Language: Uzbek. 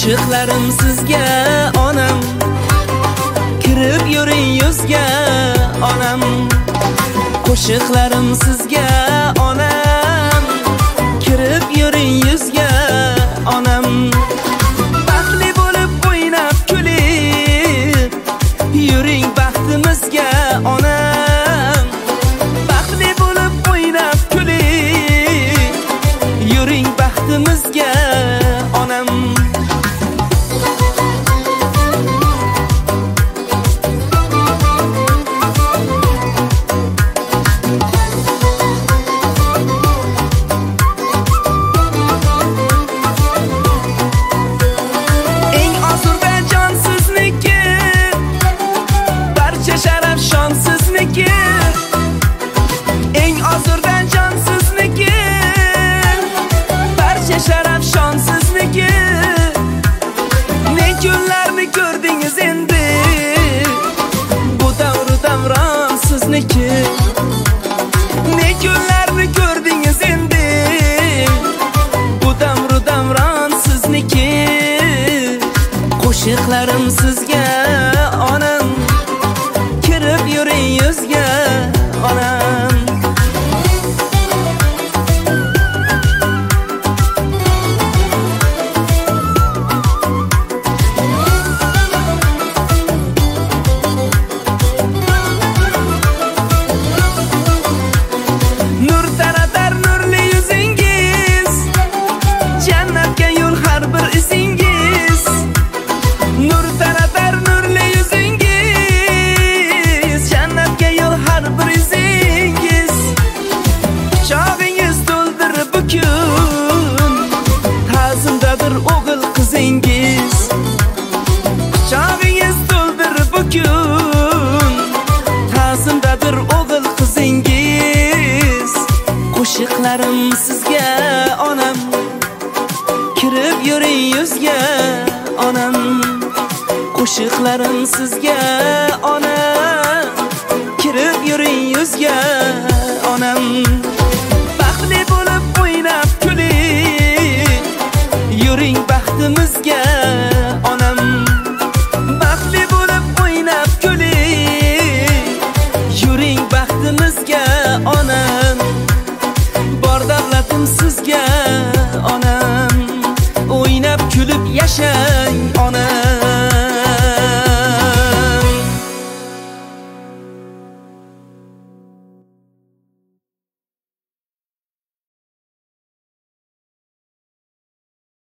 Qo'shiqlarim sizga onam, kirib yuring yuzga onam. Qo'shiqlarim sizga onam, kirib yuring yuzga onam. Baxtli bo'lib o'ynab kulib yuring baxtimizga onam. Baxtli bo'lib o'ynab kulib yuring baxtimizga onam. Eng ozurdan jon sizniki, barcha sharaf shon sizniki. Ne kunlarni ko'rdingiz endi, bu davru davron sizniki. Ne kunlarni ko'rdingiz endi, bu davru davron sizniki. Qo'shiqlarim sizga onam, kirib yuring yuzga onam. Nur taratar nurli yuzingiz, jannatga yo'l har bir izingiz. Nur taratar nurli yuzingiz, jannatga yo'l har bir izingiz. Chog'ingiz to'ldirib bu kun, ta'zimdadir o'g'il qizingiz. Chog'ingiz to'ldirib bu kun, ta'zimdadir o'g'il qizingiz. Qo'shiqlarim sizga onam, kirib yuring yuzga onam. Qo'shiqlarim sizga onam, kirib yuring yuzga onam. Baxtli bo'lib o'ynab kulib yuring baxtimizga onam. Baxtli bo'lib o'ynab kulib yuring baxtimizga onam. Bor davlatim sizga onam, o'ynab kulib yashang